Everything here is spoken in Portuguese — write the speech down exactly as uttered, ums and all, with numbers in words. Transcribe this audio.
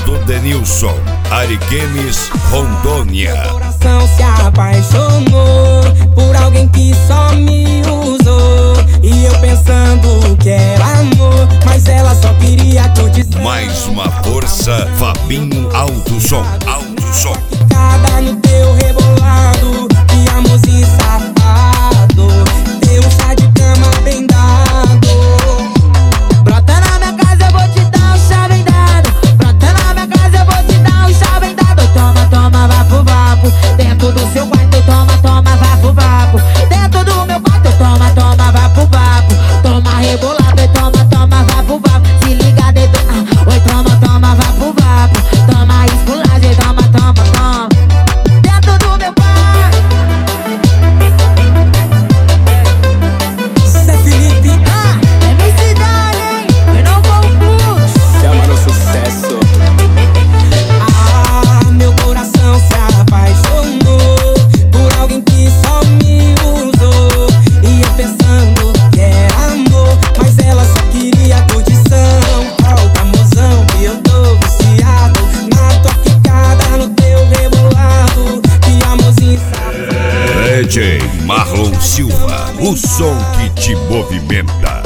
do Denilson, Ariquemes, Rondônia. Meu coração se apaixonou por alguém que só me usou, e eu pensando que era amor, mas ela só queria curtição. Mais uma força, Fabinho Alto Som, Alto Som. Cada no teu rebolado, que amorzinho safado, deu um chá de cama bem dado. Brota na minha casa, eu vou te dar um chá bem dado. Brota na minha casa, eu vou te dar um chá bem dado. Toma, toma, vapo, vapo. Dentro do seu quarto, toma, toma, vapo, vapo. Dentro do meu quarto, toma, toma, vapo, vapo. Toma rebolado e toma, toma, vapo, vapo. Se liga, dedo, ah. Oi, toma, toma, vapo, vapo. Toma esculagem, toma, toma, toma. Dentro do meu quarto. Zé Felipe, Ah, é minha cidade, hein? Eu não confundo. Chama no sucesso. ah, meu coração se apaixonou por alguém que só me usou, e eu pensando que era amor, mas ela só queria curtição. Volta, mozão, que eu tô viciado na tua quicada, no teu rebolado, que amorzinho safado. D J Marlon Silva, o som que te movimenta.